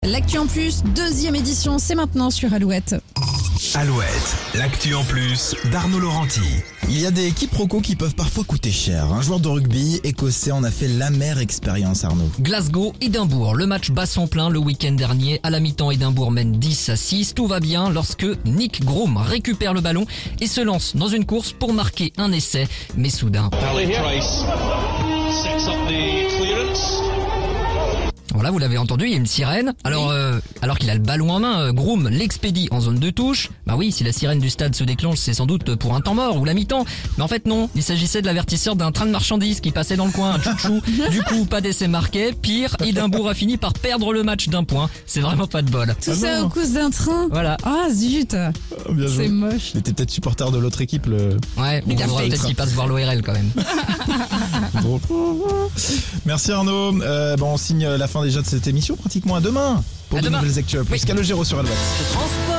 L'actu en plus, deuxième édition, c'est maintenant sur Alouette. Alouette, l'actu en plus d'Arnaud Laurenti. Il y a des quiproquos qui peuvent parfois coûter cher. Un joueur de rugby écossais en a fait l'amère expérience, Arnaud. Glasgow-Édimbourg, le match bat son plein le week-end dernier. À la mi-temps, Édimbourg mène 10-6. Tout va bien lorsque Nick Groom récupère le ballon et se lance dans une course pour marquer un essai. Mais soudain... Voilà, vous l'avez entendu, il y a une sirène. Alors qu'il a le ballon en main, Groom l'expédie en zone de touche. Bah oui, si la sirène du stade se déclenche, c'est sans doute pour un temps mort ou la mi-temps. Mais en fait non, il s'agissait de l'avertisseur d'un train de marchandises qui passait dans le coin, un chouchou. Du coup, pas d'essai marqué. Pire, Édimbourg a fini par perdre le match d'un point. C'est vraiment pas de bol. Tout ça à cause d'un train. Voilà. Ah zut, Bien joué. c'est moche. Il était peut-être supporter de l'autre équipe, Ouais, il faudra peut-être qu'il passe voir l'ORL quand même. drôle. Merci Arnaud. On signe la fin déjà de cette émission, pratiquement à demain pour À de demain. nouvelles actus. Plus Oui. Calogero sur Alouette. Transport.